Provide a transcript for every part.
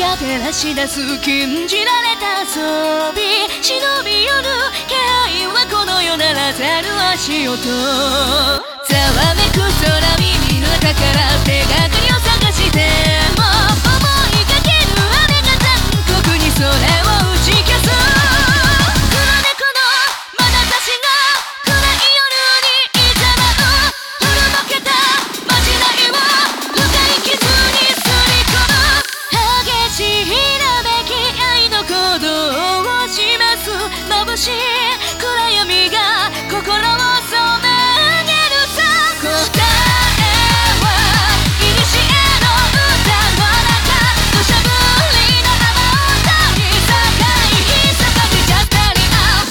が照らし出す禁じられた遊び、忍び寄る気配はこの世ならざる足音。ざわめく空耳の宝、手がかりを探しても思いかける雨が残酷にそれを打ち消す。黒猫の眼差しが暗い夜に誘う、古ぼけたまじないを深い傷にすり込む。激しいひらめき愛の鼓動を示す眩しい暗闇が心を染め上げるさ。答えは古の歌の中、土砂降りの雨音に境坂にジャスタリア。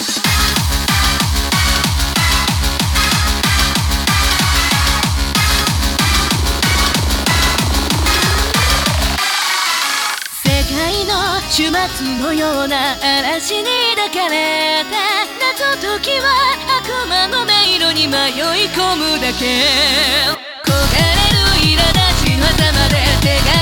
世界の終末のような嵐に抱かれて、謎解きは悪魔の迷路に迷い込むだけ。焦がれる苛立ちの狭間で手が